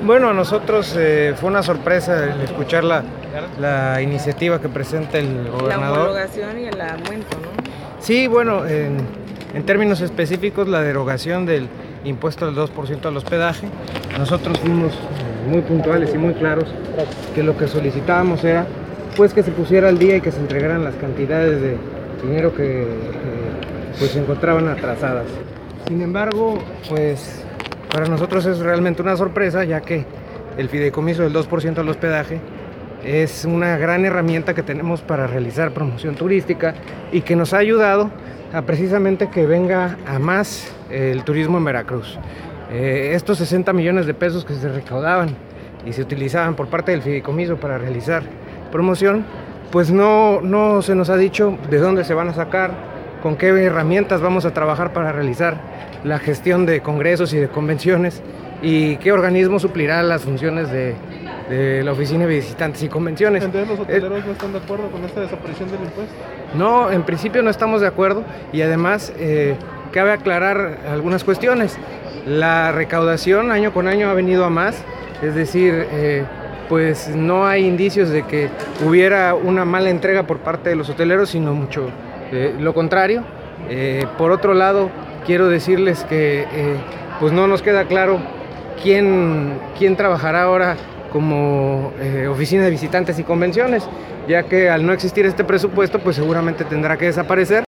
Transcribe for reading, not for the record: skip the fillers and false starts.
Bueno, a nosotros fue una sorpresa el escuchar la iniciativa que presenta el La gobernador. homologación y el aumento, ¿no? Sí, bueno, en términos específicos, la derogación del impuesto del 2% al hospedaje. Nosotros fuimos muy puntuales y muy claros que lo que solicitábamos era pues que se pusiera al día y que se entregaran las cantidades de dinero que pues se encontraban atrasadas. Sin embargo, pues para nosotros es realmente una sorpresa, ya que el fideicomiso del 2% al hospedaje es una gran herramienta que tenemos para realizar promoción turística y que nos ha ayudado a precisamente que venga a más el turismo en Veracruz. Estos 60 millones de pesos que se recaudaban y se utilizaban por parte del fideicomiso para realizar promoción, pues no se nos ha dicho de dónde se van a sacar, con qué herramientas vamos a trabajar para realizar la gestión de congresos y de convenciones y qué organismo suplirá las funciones de la Oficina de Visitantes y Convenciones. ¿Entonces los hoteleros no están de acuerdo con esta desaparición del impuesto? No, en principio no estamos de acuerdo y además cabe aclarar algunas cuestiones. La recaudación año con año ha venido a más, es decir, pues no hay indicios de que hubiera una mala entrega por parte de los hoteleros, sino mucho lo contrario. Por otro lado, quiero decirles que pues no nos queda claro quién trabajará ahora como Oficina de Visitantes y Convenciones, ya que al no existir este presupuesto, pues seguramente tendrá que desaparecer.